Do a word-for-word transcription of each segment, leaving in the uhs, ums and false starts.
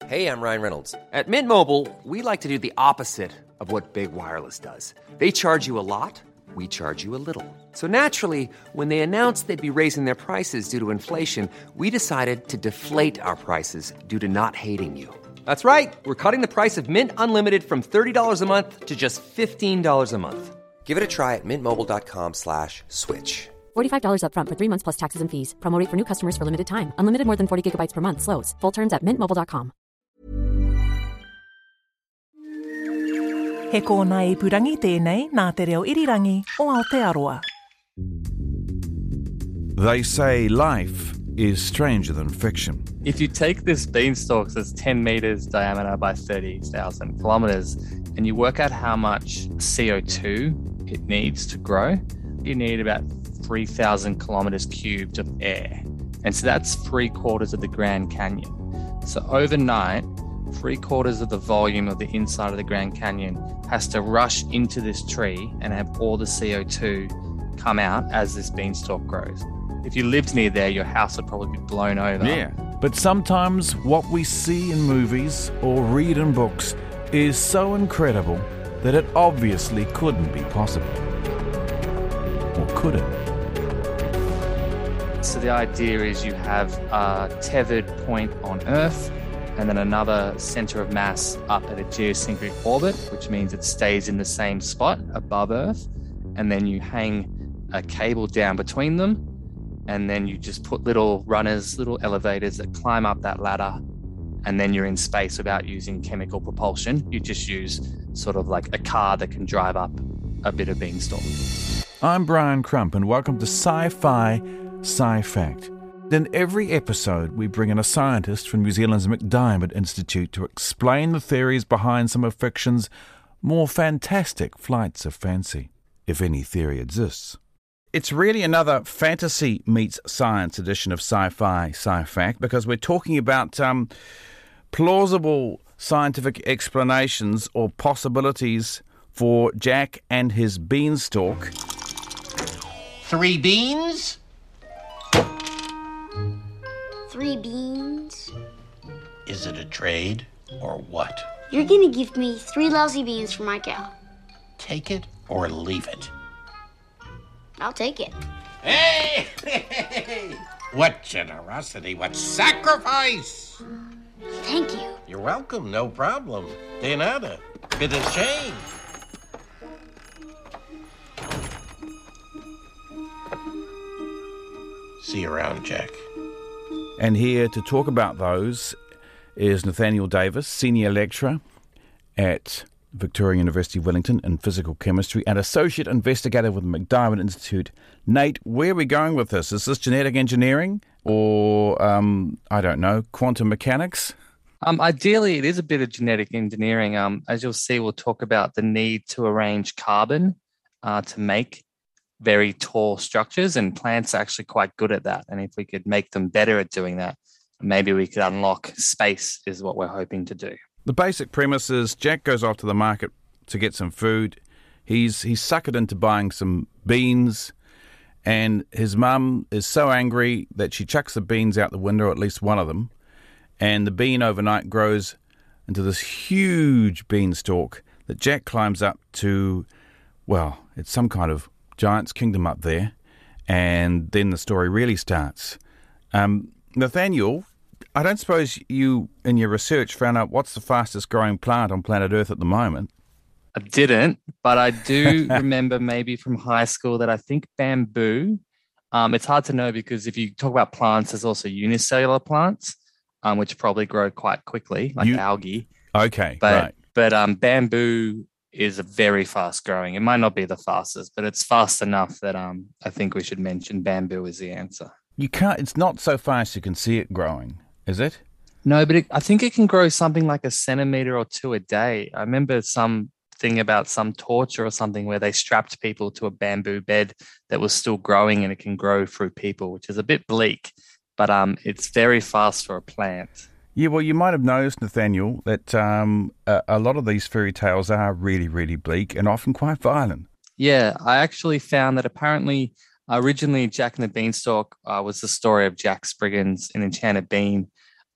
Hey, I'm Ryan Reynolds. At Mint Mobile, we like to do the opposite of what Big Wireless does. They charge you a lot, we charge you a little. So naturally, when they announced they'd be raising their prices due to inflation, we decided to deflate our prices due to not hating you. That's right. We're cutting the price of Mint Unlimited from thirty dollars a month to just fifteen dollars a month. Give it a try at mintmobile.com slash switch. forty-five dollars up front for three months plus taxes and fees. Promo rate for new customers for limited time. Unlimited more than forty gigabytes per month. Slows full terms at mint mobile dot com. He kōna ipurangi tēnei nā te reo irirangi o Aotearoa. They say life is stranger than fiction. If you take this beanstalk that's ten meters diameter by thirty thousand kilometers and you work out how much C O two it needs to grow, you need about three thousand kilometers cubed of air. And so that's three quarters of the Grand Canyon. So overnight, three quarters of the volume of the inside of the Grand Canyon has to rush into this tree and have all the C O two come out as this beanstalk grows. If you lived near there, your house would probably be blown over. Yeah, but sometimes what we see in movies or read in books is so incredible that it obviously couldn't be possible. Or could it? So the idea is you have a tethered point on Earth and then another center of mass up at a geocentric orbit, which means it stays in the same spot above Earth. And then you hang a cable down between them. And then you just put little runners, little elevators that climb up that ladder. And then you're in space without using chemical propulsion. You just use sort of like a car that can drive up a bit of beanstalk. I'm Brian Crump and welcome to Sci-Fi Sci-Fact. In every episode, we bring in a scientist from New Zealand's MacDiarmid Institute to explain the theories behind some of fiction's more fantastic flights of fancy, if any theory exists. It's really another fantasy meets science edition of Sci-Fi Sci-Fact because we're talking about um, plausible scientific explanations or possibilities for Jack and his beanstalk. Three beans? Three beans? Is it a trade or what? You're gonna give me three lousy beans for my cow. Take it or leave it. I'll take it. Hey! Hey! What generosity, what sacrifice! Thank you. You're welcome, no problem. De nada. Bit of shame. See you around, Jack. And here to talk about those is Nathaniel Davis, Senior Lecturer at Victoria University Wellington in Physical Chemistry and Associate Investigator with the MacDiarmid Institute. Nate, where are we going with this? Is this genetic engineering or, um, I don't know, quantum mechanics? Um, ideally, it is a bit of genetic engineering. Um, as you'll see, we'll talk about the need to arrange carbon uh, to make very tall structures, and plants are actually quite good at that. And if we could make them better at doing that, maybe we could unlock space is what we're hoping to do. The basic premise is Jack goes off to the market to get some food. He's he's suckered into buying some beans, and his mum is so angry that she chucks the beans out the window, at least one of them, and the bean overnight grows into this huge beanstalk that Jack climbs up to. Well, it's some kind of giant's kingdom up there, and then the story really starts. Um, Nathaniel, I don't suppose you, in your research, found out what's the fastest growing plant on planet Earth at the moment? I didn't, but I do remember maybe from high school that I think bamboo, um, it's hard to know because if you talk about plants, there's also unicellular plants, um, which probably grow quite quickly, like you, algae. Okay, but, right. But um, bamboo is a very fast growing. It might not be the fastest, but it's fast enough that um, I think we should mention bamboo as the answer. You can't. It's not so fast you can see it growing, is it? No, but it, I think it can grow something like a centimetre or two a day. I remember something about some torture or something where they strapped people to a bamboo bed that was still growing and it can grow through people, which is a bit bleak, but um, it's very fast for a plant. Yeah, well, you might have noticed, Nathaniel, that um, a, a lot of these fairy tales are really, really bleak and often quite violent. Yeah, I actually found that apparently originally Jack and the Beanstalk uh, was the story of Jack Spriggans, an enchanted bean,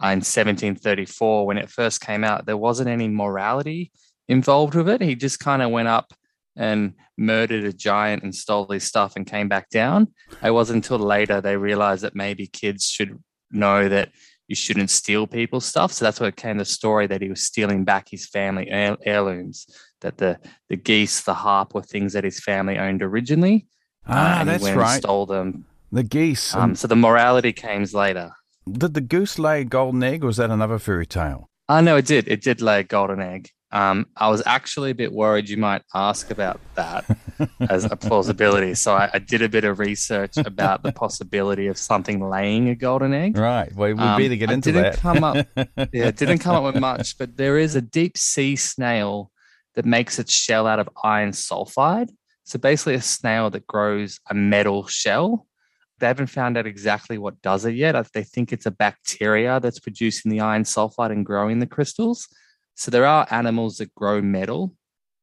uh, in seventeen thirty-four, when it first came out, there wasn't any morality involved with it. He just kind of went up and murdered a giant and stole his stuff and came back down. It wasn't until later they realized that maybe kids should know that you shouldn't steal people's stuff. So that's where it came the story that he was stealing back his family heir- heirlooms, that the, the geese, the harp were things that his family owned originally. Ah, uh, and that's he went right. and stole them. The geese. Um, so the morality came later. Did the goose lay a golden egg, or was that another fairy tale? Oh, no, it did. It did lay a golden egg. Um, I was actually a bit worried you might ask about that as a plausibility. So I, I did a bit of research about the possibility of something laying a golden egg. Right. Well, we Um, better get I into didn't that. Come up, yeah, it didn't come up with much, but there is a deep sea snail that makes its shell out of iron sulfide. So basically a snail that grows a metal shell. They haven't found out exactly what does it yet. They think it's a bacteria that's producing the iron sulfide and growing the crystals. So there are animals that grow metal,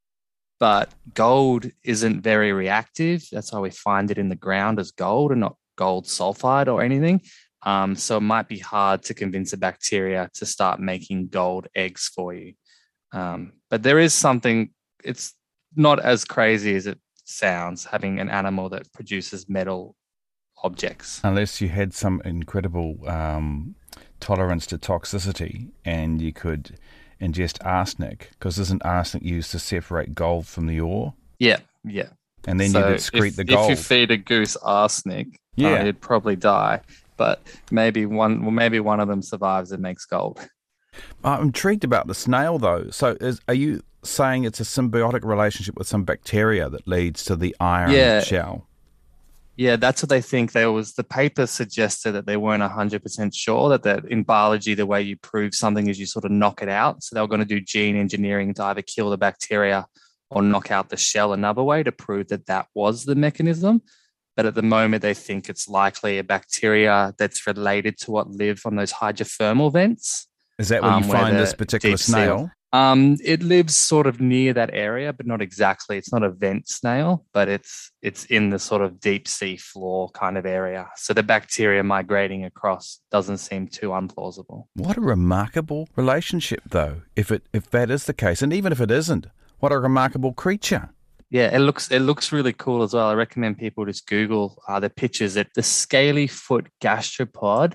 but gold isn't very reactive. That's why we find it in the ground as gold and not gold sulfide or anything. Um, so it might be hard to convince a bacteria to start making gold eggs for you. Um, but there is something, it's not as crazy as it sounds, having an animal that produces metal objects. Unless you had some incredible um, tolerance to toxicity and you could ingest arsenic, because isn't arsenic used to separate gold from the ore? Yeah, yeah. And then So you'd excrete if, the gold. If you feed a goose arsenic, Yeah. uh, it'd probably die. But maybe one, well, maybe one of them survives and makes gold. I'm intrigued about the snail, though. So is, are you saying it's a symbiotic relationship with some bacteria that leads to the iron Yeah. shell? Yeah, that's what they think. There was the paper suggested that they weren't one hundred percent sure that, that in biology, the way you prove something is you sort of knock it out. So they were going to do gene engineering to either kill the bacteria or knock out the shell another way to prove that that was the mechanism. But at the moment, they think it's likely a bacteria that's related to what live on those hydrothermal vents. Is that where um, you where find the this particular deep sea- snail? Um, it lives sort of near that area, but not exactly. It's not a vent snail, but it's it's in the sort of deep sea floor kind of area. So the bacteria migrating across doesn't seem too unplausible. What a remarkable relationship, though, if it if that is the case. And even if it isn't, what a remarkable creature. Yeah, it looks it looks really cool as well. I recommend people just Google uh, the pictures. It the scaly foot gastropod,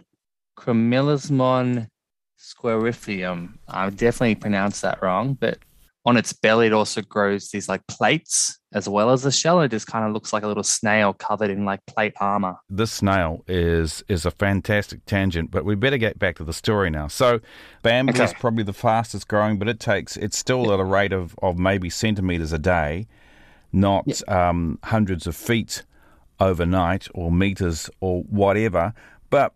Chromelismon squarifium. I definitely pronounced that wrong, but on its belly, it also grows these like plates as well as the shell. It just kind of looks like a little snail covered in like plate armor. This snail is is a fantastic tangent, but we better get back to the story now. So bamboo Okay. is probably the fastest growing, but it takes it's still at a rate of, of maybe centimeters a day, not um, hundreds of feet overnight or meters or whatever. But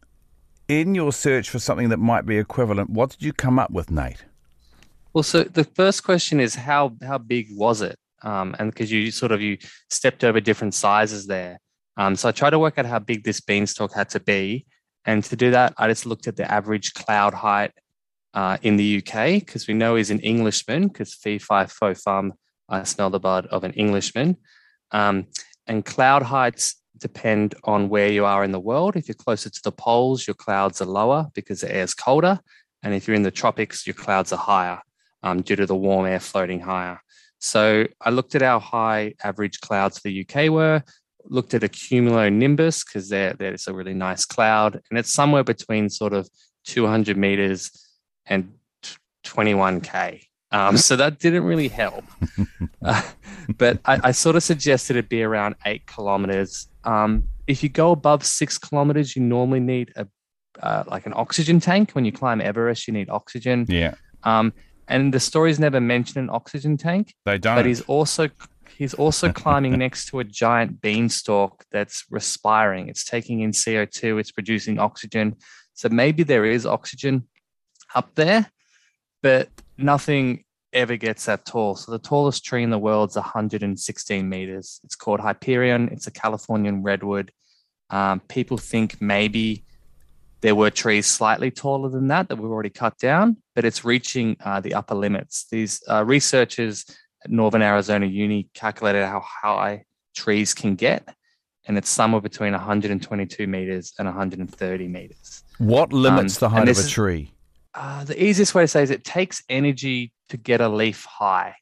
in your search for something that might be equivalent, what did you come up with, Nate? Well, so the first question is how how big was it? Um, and because you sort of you stepped over different sizes there. Um, so I tried to work out how big this beanstalk had to be. And to do that, I just looked at the average cloud height uh, in the U K, because we know he's an Englishman, because fee, fi, fo, fum, I smell the blood of an Englishman. Um, and cloud heights depend on where you are in the world. If you're closer to the poles, your clouds are lower because the air is colder. And if you're in the tropics, your clouds are higher um, due to the warm air floating higher. So I looked at how high average clouds for the U K were, looked at a cumulonimbus because they're, they're a really nice cloud. And it's somewhere between sort of two hundred meters and twenty-one K. Um, so that didn't really help. uh, but I, I sort of suggested it be around eight kilometers. Um, if you go above six kilometers, you normally need a uh, like an oxygen tank. When you climb Everest, you need oxygen. Yeah. Um, and the stories never mention an oxygen tank. They don't. But he's also he's also climbing next to a giant beanstalk that's respiring. It's taking in C O two. It's producing oxygen. So maybe there is oxygen up there, but nothing ever gets that tall. So the tallest tree in the world is one hundred sixteen meters. It's called Hyperion. It's a Californian redwood. Um, people think maybe there were trees slightly taller than that that we've already cut down, but it's reaching uh, the upper limits. These uh, researchers at Northern Arizona Uni calculated how high trees can get, and it's somewhere between one hundred twenty-two meters and one hundred thirty meters. What limits Um, the height and of this a is- tree? Uh, the easiest way to say is it takes energy to get a leaf high.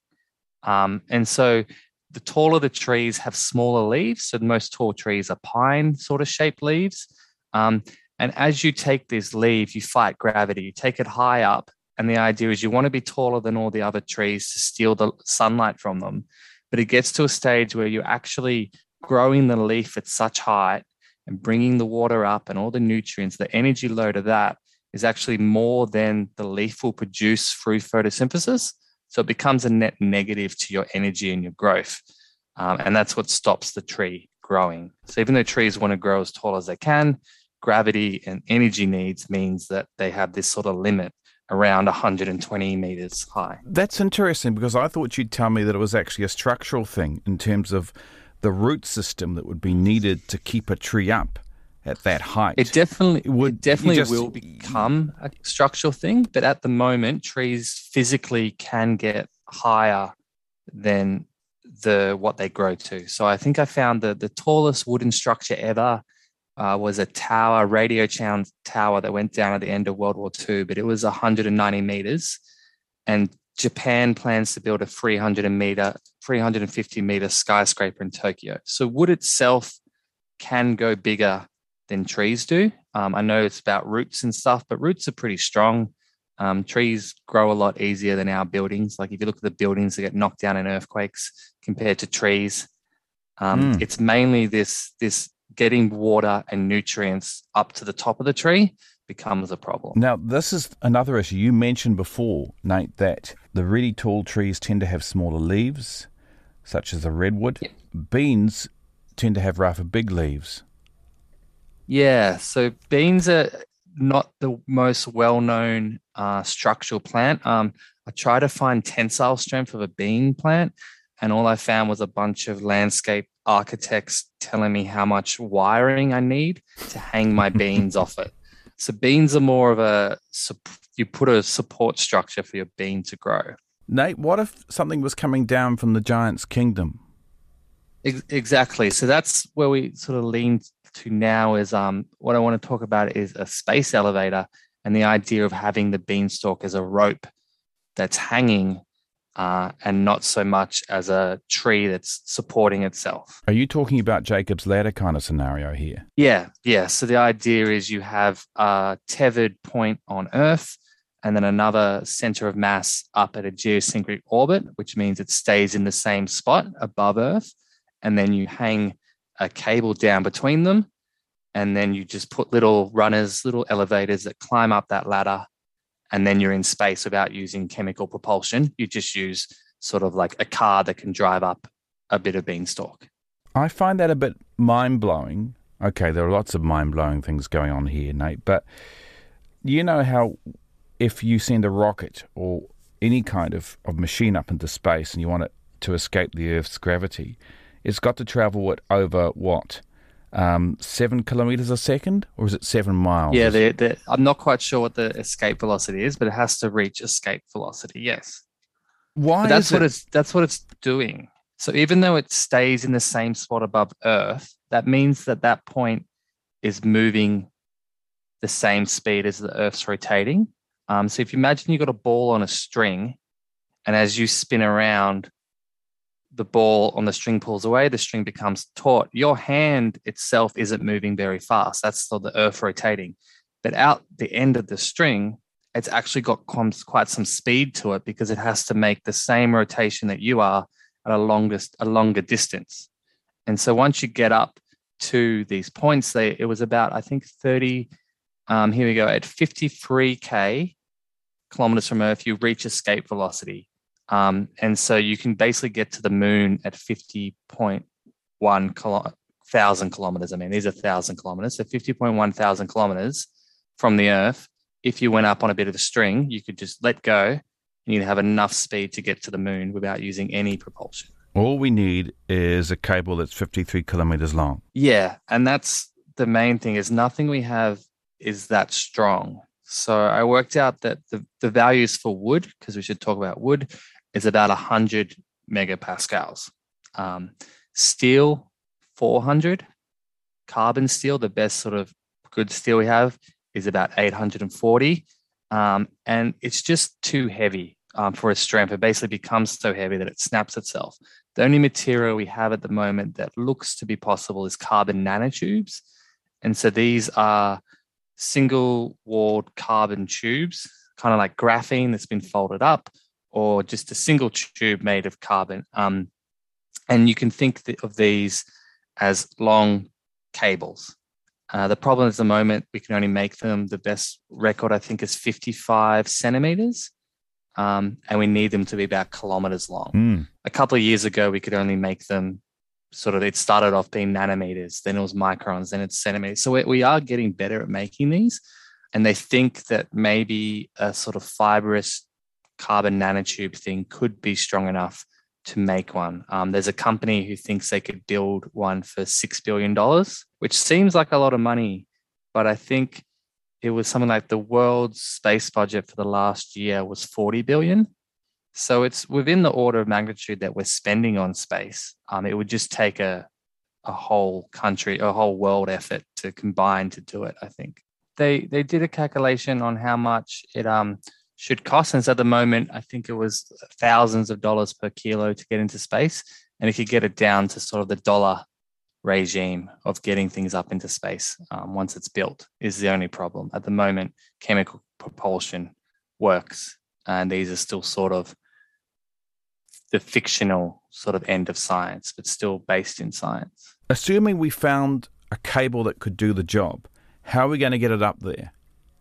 Um, and so the taller the trees have smaller leaves. So most tall trees are pine sort of shaped leaves. Um, and as you take this leaf, you fight gravity. You take it high up. And the idea is you want to be taller than all the other trees to steal the sunlight from them. But it gets to a stage where you're actually growing the leaf at such height and bringing the water up and all the nutrients, the energy load of that is actually more than the leaf will produce through photosynthesis. So it becomes a net negative to your energy and your growth. Um, and that's what stops the tree growing. So even though trees want to grow as tall as they can, gravity and energy needs means that they have this sort of limit around one hundred twenty meters high. That's interesting, because I thought you'd tell me that it was actually a structural thing in terms of the root system that would be needed to keep a tree up at that height. It definitely Would it definitely you just- will become a structural thing, but at the moment, trees physically can get higher than the what they grow to. So I think I found that the tallest wooden structure ever uh, was a tower, radio town tower that went down at the end of World War Two, but it was one hundred ninety meters, and Japan plans to build a three hundred meter, three hundred fifty meter skyscraper in Tokyo. So wood itself can go bigger than trees do. Um, I know it's about roots and stuff, but roots are pretty strong. Um, trees grow a lot easier than our buildings. Like if you look at the buildings that get knocked down in earthquakes compared to trees, um, Mm. it's mainly this this getting water and nutrients up to the top of the tree becomes a problem. Now, this is another issue. You mentioned before, Nate, that the really tall trees tend to have smaller leaves, such as the redwood. Yeah. Beans tend to have rather big leaves. Yeah, so beans are not the most well-known uh, structural plant. Um, I tried to find tensile strength of a bean plant, and all I found was a bunch of landscape architects telling me how much wiring I need to hang my beans off it. So beans are more of a, sup- you put a support structure for your bean to grow. Nate, what if something was coming down from the giant's kingdom? Ex- Exactly. So that's where we sort of lean to now is um, what I want to talk about is a space elevator and the idea of having the beanstalk as a rope that's hanging uh, and not so much as a tree that's supporting itself. Are you talking about Jacob's ladder kind of scenario here? Yeah, yeah. So the idea is you have a tethered point on Earth and then another center of mass up at a geocentric orbit, which means it stays in the same spot above Earth. And then you hang a cable down between them, and then you just put little runners, little elevators that climb up that ladder, and then you're in space without using chemical propulsion. You just use sort of like a car that can drive up a bit of beanstalk. I find that a bit mind-blowing. Okay, there are lots of mind-blowing things going on here, Nate, but you know how if you send a rocket or any kind of, of machine up into space and you want it to escape the Earth's gravity, it's got to travel at over, what, um, seven kilometres a second? Or is it seven miles? Yeah, the, the, I'm not quite sure what the escape velocity is, but it has to reach escape velocity, yes. Why But that's is what it? it's that's what it's doing. So even though it stays in the same spot above Earth, that means that that point is moving the same speed as the Earth's rotating. Um, so if you imagine you've got a ball on a string, and as you spin around, the ball on the string pulls away, the string becomes taut. Your hand itself isn't moving very fast. That's still the Earth rotating. But out the end of the string, it's actually got quite some speed to it because it has to make the same rotation that you are at a longest a longer distance. And so once you get up to these points, they it was about, I think, thirty, um, here we go, at fifty-three K kilometers from Earth, you reach escape velocity. Um, and so you can basically get to the moon at fifty point one kilo- thousand kilometers. I mean, these are thousand kilometers. So fifty point one thousand kilometers from the Earth. If you went up on a bit of a string, you could just let go and you'd have enough speed to get to the moon without using any propulsion. All we need is a cable that's fifty-three kilometres long. Yeah. And that's the main thing is nothing we have is that strong. So I worked out that the, the values for wood, because we should talk about wood, is about one hundred megapascals. Um, steel, four hundred. carbon steel, the best sort of good steel we have, is about eight hundred forty. Um, and it's just too heavy um, for its strength. It basically becomes so heavy that it snaps itself. The only material we have at the moment that looks to be possible is carbon nanotubes. And so these are single-walled carbon tubes, kind of like graphene that's been folded up, or just a single tube made of carbon. Um, and you can think of these as long cables. Uh, the problem at the moment, we can only make them, the best record I think is fifty-five centimeters, um, and we need them to be about kilometers long. Mm. A couple of years ago, we could only make them sort of, it started off being nanometers, then it was microns, then it's centimeters. So we, we are getting better at making these, and they think that maybe a sort of fibrous carbon nanotube thing could be strong enough to make one. Um, there's a company who thinks they could build one for six billion dollars, which seems like a lot of money, but I think it was something like the world's space budget for the last year was forty billion dollars. So it's within the order of magnitude that we're spending on space. Um, it would just take a, a whole country, a whole world effort to combine to do it, I think. They they did a calculation on how much it um should cost. And so at the moment, I think it was thousands of dollars per kilo to get into space. And if you get it down to sort of the dollar regime of getting things up into space um, once it's built is the only problem. At the moment, chemical propulsion works. And these are still sort of the fictional sort of end of science, but still based in science. Assuming we found a cable that could do the job, how are we going to get it up there?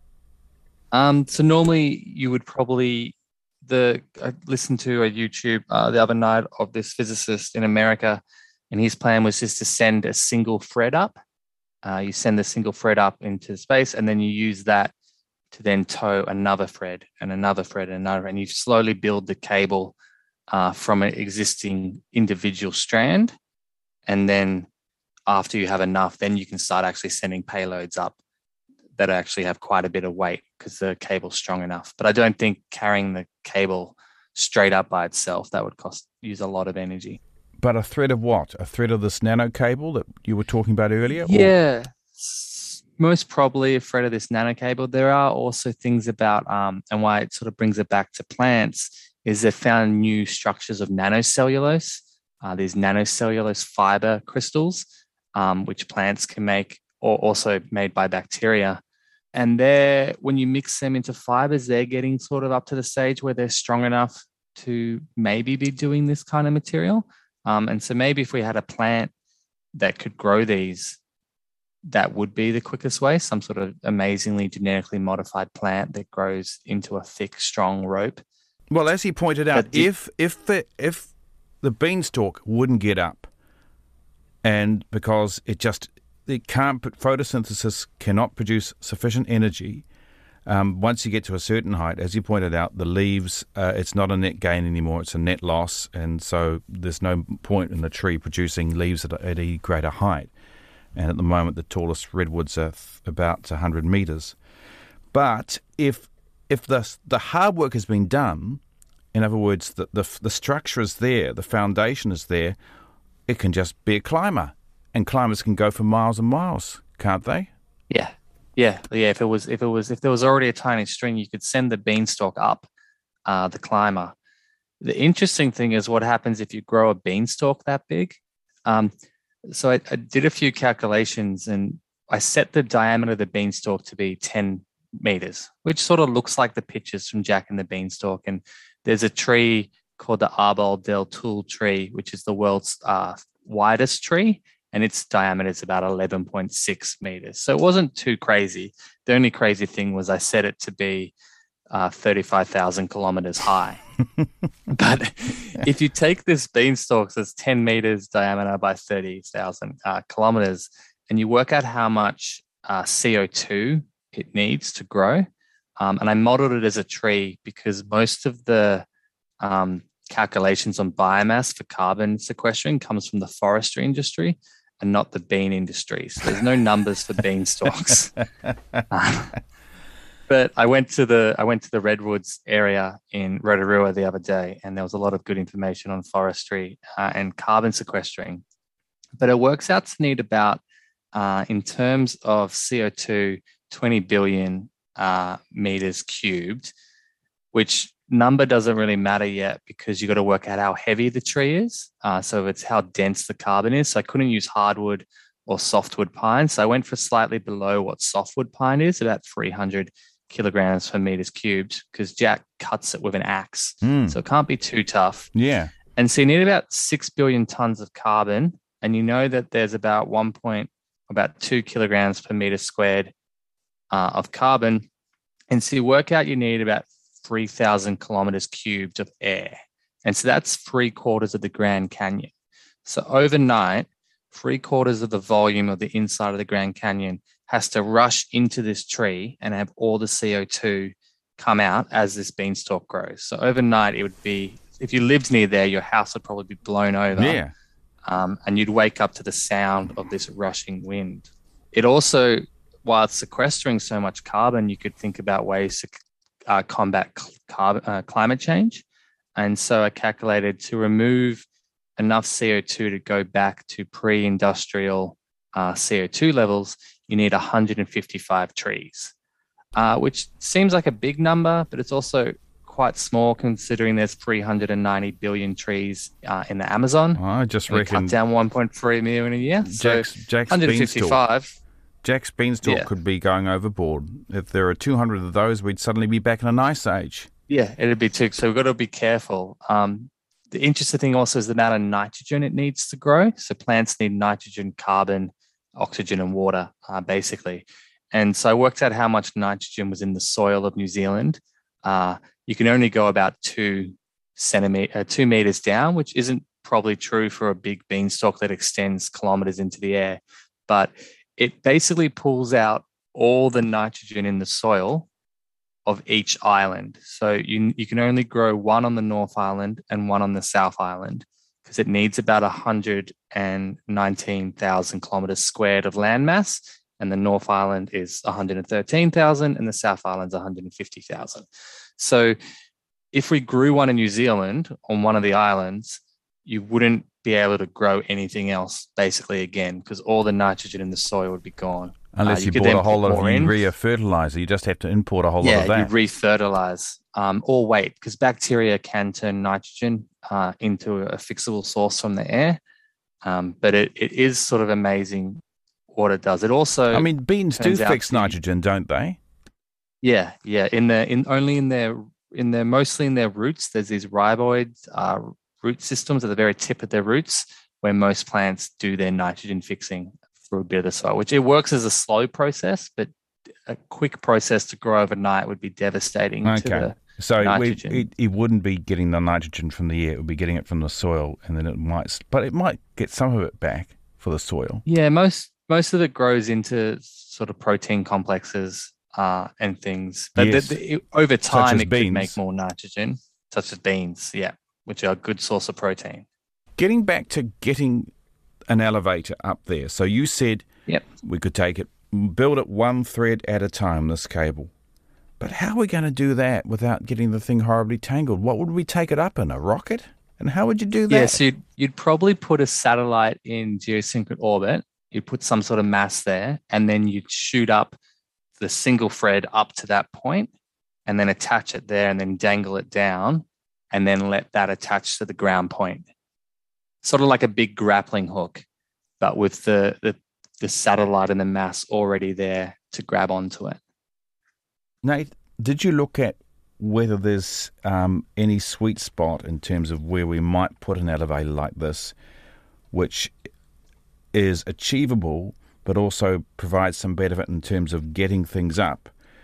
Um, so normally you would probably, the I listened to a YouTube uh, the other night of this physicist in America, and his plan was just to send a single thread up. Uh, you send the single thread up into space, and then you use that to then tow another thread and another thread and another, and you slowly build the cable uh, from an existing individual strand. And then after you have enough, then you can start actually sending payloads up that actually have quite a bit of weight because the cable's strong enough. But I don't think carrying the cable straight up by itself, that would cost use a lot of energy. But a thread of what? A thread of this nano cable that you were talking about earlier? Yeah, or? Most probably a thread of this nano cable. There are also things about, um, and why it sort of brings it back to plants, is they've found new structures of nanocellulose, uh, these nanocellulose fiber crystals, um, which plants can make, or also made by bacteria. And they're, when you mix them into fibers, they're getting sort of up to the stage where they're strong enough to maybe be doing this kind of material. Um, and so maybe if we had a plant that could grow these, that would be the quickest way, some sort of amazingly genetically modified plant that grows into a thick, strong rope. Well, as he pointed out, Di- if if the if the beanstalk wouldn't get up, and because it just it can't put photosynthesis cannot produce sufficient energy. Um, once you get to a certain height, as you pointed out, the leaves, uh, it's not a net gain anymore, it's a net loss, and so there's no point in the tree producing leaves at a, at a greater height. And at the moment, the tallest redwoods are th- about one hundred metres. But if if the the hard work has been done, in other words, the, the the structure is there, the foundation is there, it can just be a climber. And climbers can go for miles and miles, can't they? Yeah. Yeah, yeah. If it was, if it was, if there was already a tiny string, you could send the beanstalk up, uh, the climber. The interesting thing is what happens if you grow a beanstalk that big. Um, so I, I did a few calculations, and I set the diameter of the beanstalk to be ten meters, which sort of looks like the pictures from Jack and the Beanstalk. And there's a tree called the Arbol del Tul tree, which is the world's uh, widest tree. And its diameter is about eleven point six meters. So it wasn't too crazy. The only crazy thing was I set it to be uh, thirty-five thousand kilometers high. But if you take this beanstalk that's ten meters diameter by thirty thousand uh, kilometers, and you work out how much uh, C O two it needs to grow, um, and I modeled it as a tree because most of the um, calculations on biomass for carbon sequestration comes from the forestry industry and not the bean industry. So there's no numbers for beanstalks. um, but I went to the I went to the Redwoods area in Rotorua the other day, and there was a lot of good information on forestry uh, and carbon sequestering. But it works out to need about uh, in terms of C O two, twenty billion uh, meters cubed, which number doesn't really matter yet because you got to work out how heavy the tree is. Uh, so it's how dense the carbon is. So I couldn't use hardwood or softwood pine. So I went for slightly below what softwood pine is, about three hundred kilograms per meters cubed, because Jack cuts it with an axe. Mm. So it can't be too tough. Yeah. And so you need about six billion tons of carbon. And you know that there's about one point, about two kilograms per meter squared uh, of carbon. And so you work out you need about three thousand kilometers cubed of air. And so that's three quarters of the Grand Canyon. So overnight, three quarters of the volume of the inside of the Grand Canyon has to rush into this tree and have all the C O two come out as this beanstalk grows. So overnight, it would be, if you lived near there, your house would probably be blown over. Yeah. Um, and you'd wake up to the sound of this rushing wind. It also, while it's sequestering so much carbon, you could think about ways to uh, combat carbon, uh, climate change. And so I calculated to remove enough C O two to go back to pre-industrial uh, C O two levels, you need one hundred fifty-five trees, uh, which seems like a big number, but it's also quite small considering there's three hundred ninety billion trees uh, in the Amazon. I just and reckon... we cut down one point three million a year. Jack's, so Jack's one hundred fifty-five. Beanstalk, Jack's Beanstalk Yeah. could be going overboard. If there are two hundred of those, we'd suddenly be back in an ice age. Yeah, it'd be too. So we've got to be careful. Um, the interesting thing also is the amount of nitrogen it needs to grow. So plants need nitrogen, carbon, oxygen, and water, uh, basically. And so I worked out how much nitrogen was in the soil of New Zealand. Uh, you can only go about two centimeter, uh, two meters down, which isn't probably true for a big beanstalk that extends kilometers into the air. But it basically pulls out all the nitrogen in the soil of each island. So you you can only grow one on the North Island and one on the South Island because it needs about one hundred nineteen thousand kilometers squared of landmass, and the North Island is one hundred thirteen thousand and the South Island's one hundred fifty thousand. So if we grew one in New Zealand on one of the islands, you wouldn't be able to grow anything else basically again because all the nitrogen in the soil would be gone. Unless uh, you, you could bought then a whole put lot of more in. urea fertilizer. You just have to import a whole yeah, lot of that. you re-fertilize um, or wait because bacteria can turn nitrogen uh, into a fixable source from the air. Um, but it, it is sort of amazing what it does. It also, I mean, beans do turns out fix to- nitrogen, don't they? yeah, yeah. In the in only in their in their mostly in their roots. There's these rhizoid uh, root systems at the very tip of their roots where most plants do their nitrogen fixing through a bit of the soil, which it works as a slow process, but a quick process to grow overnight would be devastating to Okay. the So we, nitrogen. it, it wouldn't be getting the nitrogen from the air. It would be getting it from the soil, and then it might, but it might get some of it back for the soil. Yeah, most most of it grows into sort of protein complexes uh, and things. But Yes. the, the, it- over time, as it beans. could make more nitrogen, such as beans, yeah, which are a good source of protein. Getting back to getting an elevator up there. So you said Yep. we could take it, build it one thread at a time, this cable. But how are we going to do that without getting the thing horribly tangled? What would we take it up in, a rocket? And how would you do that? Yeah, so you'd, you'd probably put a satellite in geosynchronous orbit. You'd put some sort of mass there, and then you'd shoot up the single thread up to that point, and then attach it there, and then dangle it down, and then let that attach to the ground point. Sort of like a big grappling hook, but with the the, the satellite and the mass already there to grab onto it. Nate, did you look at whether there's um, any sweet spot in terms of where we might put an elevator like this, which is achievable, but also provides some benefit in terms of getting things up?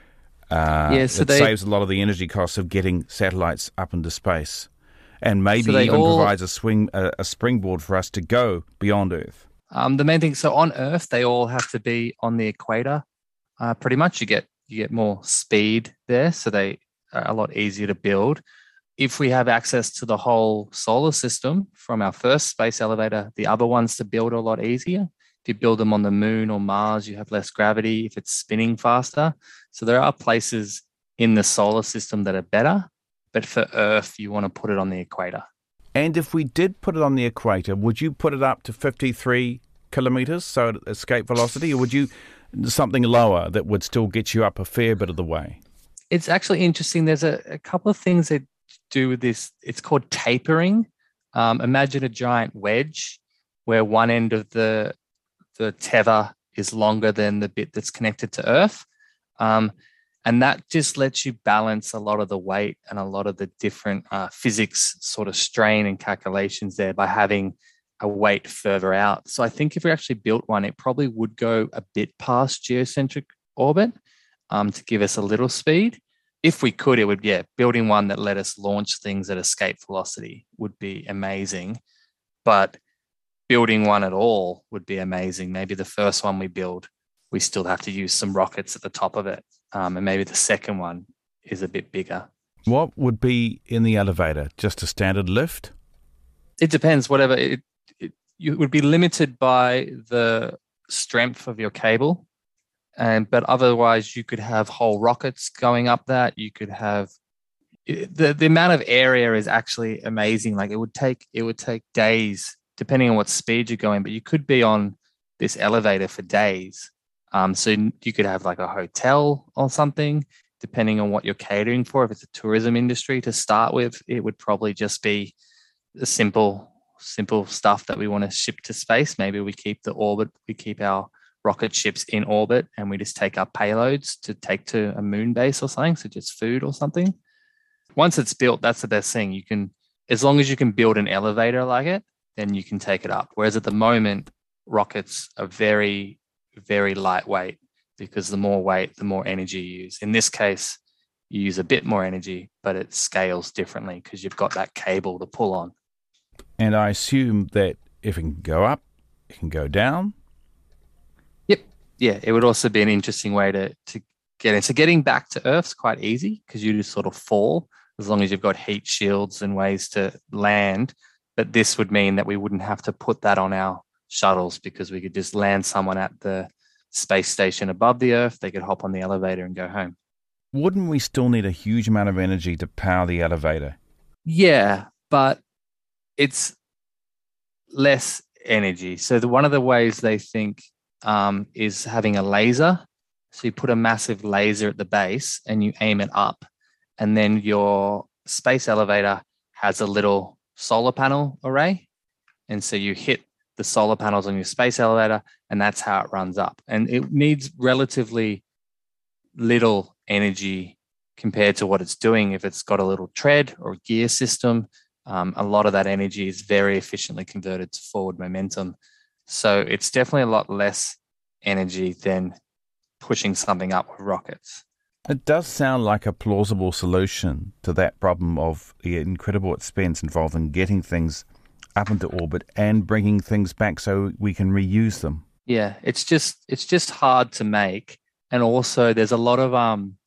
Uh, Yeah, so it they- saves a lot of the energy costs of getting satellites up into space, and maybe So they even all- provides a swing, a, a springboard for us to go beyond Earth. Um, the main thing, so on Earth, they all have to be on the equator. Uh, pretty much, you get you get more speed there, so they are a lot easier to build. If we have access to the whole solar system from our first space elevator, the other ones to build are a lot easier. If you build them on the moon or Mars, you have less gravity. If it's spinning faster, so there are places in the solar system that are better. But for Earth, you want to put it on the equator. And if we did put it on the equator, would you put it up to fifty-three kilometres, so at escape velocity, or would you something lower that would still get you up a fair bit of the way? It's actually interesting. There's a, a couple of things that do with this. It's called tapering. Um, imagine a giant wedge where one end of the the tether is longer than the bit that's connected to Earth. Um, and that just lets you balance a lot of the weight and a lot of the different uh, physics sort of strain and calculations there by having a weight further out. So I think if we actually built one, it probably would go a bit past geocentric orbit um, to give us a little speed. If we could, it would, yeah, building one that let us launch things at escape velocity would be amazing. But building one at all would be amazing. Maybe the first one we build, we still have to use some rockets at the top of it. Um, and maybe the second one is a bit bigger. What would be in the elevator? Just a standard lift? It depends. Whatever. It, it, you would be limited by the strength of your cable. And, but otherwise, you could have whole rockets going up that. You could have the the amount of area is actually amazing. Like it would take it would take days, depending on what speed you're going. But you could be on this elevator for days. Um, so you could have like a hotel or something, depending on what you're catering for. If it's a tourism industry to start with, it would probably just be the simple simple stuff that we want to ship to space. Maybe we keep the orbit, we keep our rocket ships in orbit, and we just take our payloads to take to a moon base or something, so just food or something. Once it's built, that's the best thing. You can, as long as you can build an elevator like it, then you can take it up. Whereas at the moment, rockets are very, very lightweight, because the more weight, the more energy you use. In this case, you use a bit more energy, but it scales differently because you've got that cable to pull on. And I assume that if it can go up, it can go down. Yep. Yeah, it would also be an interesting way to, to get in. So getting back to Earth's quite easy because you just sort of fall as long as you've got heat shields and ways to land. But this would mean that we wouldn't have to put that on our shuttles, because we could just land someone at the space station above the Earth. They could hop on the elevator and go home. Wouldn't we still need a huge amount of energy to power the elevator? Yeah, but it's less energy. So the, one of the ways they think um, is having a laser. So you put a massive laser at the base and you aim it up, and then your space elevator has a little solar panel array. And so you hit the solar panels on your space elevator, and that's how it runs up. And it needs relatively little energy compared to what it's doing. If it's got a little tread or gear system, um, a lot of that energy is very efficiently converted to forward momentum. So it's definitely a lot less energy than pushing something up with rockets. It does sound like a plausible solution to that problem of the incredible expense involved in getting things up into orbit and bringing things back so we can reuse them. Yeah, it's just it's just hard to make. And also there's a lot of um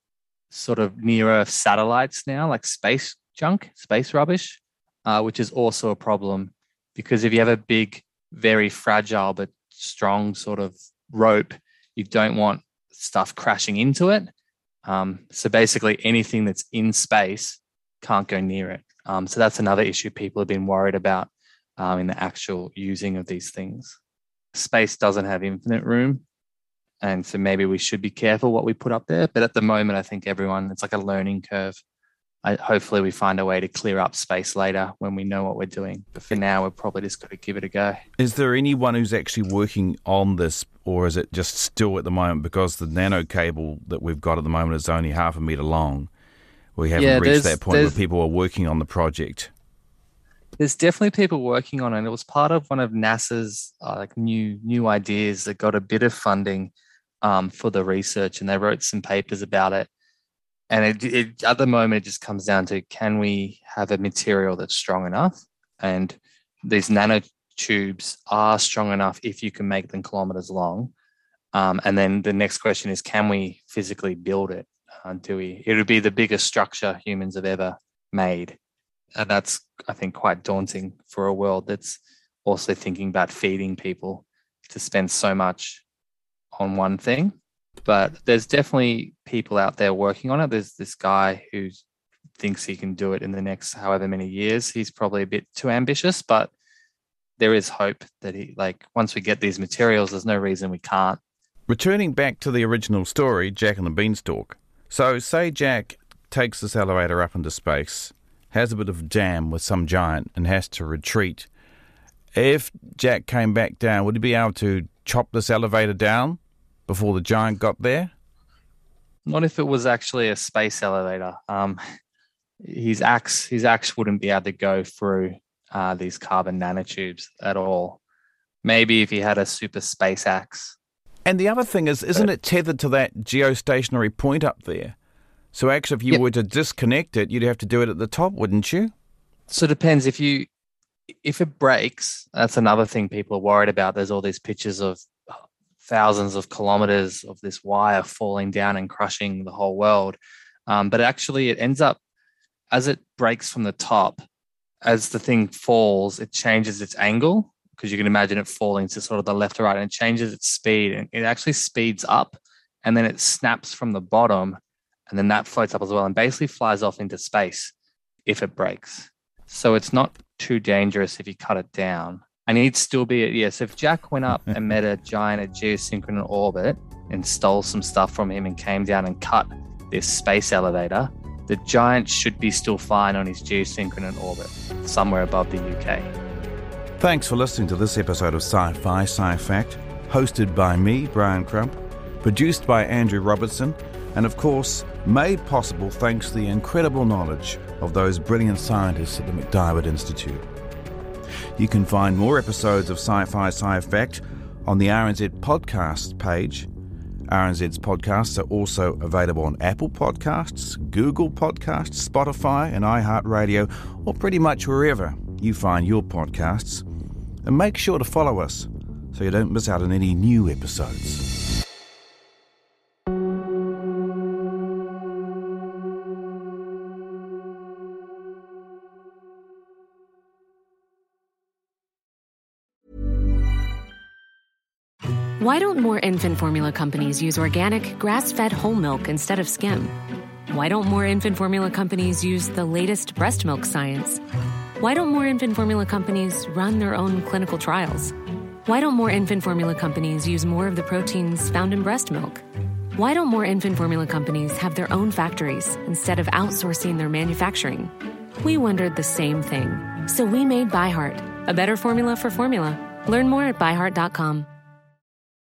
sort of near-Earth satellites now, like space junk, space rubbish, uh, which is also a problem, because if you have a big, very fragile but strong sort of rope, you don't want stuff crashing into it. Um, so basically anything that's in space can't go near it. Um, so that's another issue people have been worried about um, in the actual using of these things. Space doesn't have infinite room, and so maybe we should be careful what we put up there. But at the moment, I think everyone, it's like a learning curve. I, hopefully we find a way to clear up space later when we know what we're doing. But for now, we're probably just got to give it a go. Is there anyone who's actually working on this, or is it just still at the moment, because the nano cable that we've got at the moment is only half a metre long? We haven't yeah, reached that point where people are working on the project. There's definitely people working on it. It was part of one of NASA's uh, like new new ideas that got a bit of funding um, for the research, and they wrote some papers about it. And it, it, at the moment, it just comes down to, can we have a material that's strong enough? And these nanotubes are strong enough if you can make them kilometers long. Um, and then the next question is, can we physically build it? Uh, do we? It would be the biggest structure humans have ever made. And that's, I think, quite daunting for a world that's also thinking about feeding people, to spend so much on one thing. But there's definitely people out there working on it. There's this guy who thinks he can do it in the next however many years. He's probably a bit too ambitious, but there is hope that he, like, once we get these materials, there's no reason we can't. Returning back to the original story, Jack and the Beanstalk. So, say Jack takes this elevator up into space, has a bit of jam with some giant and has to retreat. If Jack came back down, would he be able to chop this elevator down before the giant got there? Not if it was actually a space elevator. Um, his axe, his axe wouldn't be able to go through uh, these carbon nanotubes at all. Maybe if he had a super space axe. And the other thing is, isn't it tethered to that geostationary point up there? So actually, if you yep. were to disconnect it, you'd have to do it at the top, wouldn't you? So it depends. If you, if it breaks, that's another thing people are worried about. There's all these pictures of thousands of kilometers of this wire falling down and crushing the whole world. Um, but actually, it ends up, as it breaks from the top, as the thing falls, it changes its angle, because you can imagine it falling to sort of the left or right, and it changes its speed, and it actually speeds up, and then it snaps from the bottom, and then that floats up as well and basically flies off into space if it breaks. So it's not too dangerous if you cut it down. And he'd still be, yes, if Jack went up and met a giant at geosynchronous orbit and stole some stuff from him and came down and cut this space elevator, the giant should be still fine on his geosynchronous orbit somewhere above the U K. Thanks for listening to this episode of Sci-Fi Sci-Fact, hosted by me, Brian Crump, produced by Andrew Robertson, and of course, made possible thanks to the incredible knowledge of those brilliant scientists at the MacDiarmid Institute. You can find more episodes of Sci-Fi Sci-Fact on the R N Z podcast page. R N Z's podcasts are also available on Apple Podcasts, Google Podcasts, Spotify and iHeartRadio, or pretty much wherever you find your podcasts. And make sure to follow us so you don't miss out on any new episodes. Why don't more infant formula companies use organic, grass-fed whole milk instead of skim? Why don't more infant formula companies use the latest breast milk science? Why don't more infant formula companies run their own clinical trials? Why don't more infant formula companies use more of the proteins found in breast milk? Why don't more infant formula companies have their own factories instead of outsourcing their manufacturing? We wondered the same thing. So we made ByHeart, a better formula for formula. Learn more at by heart dot com.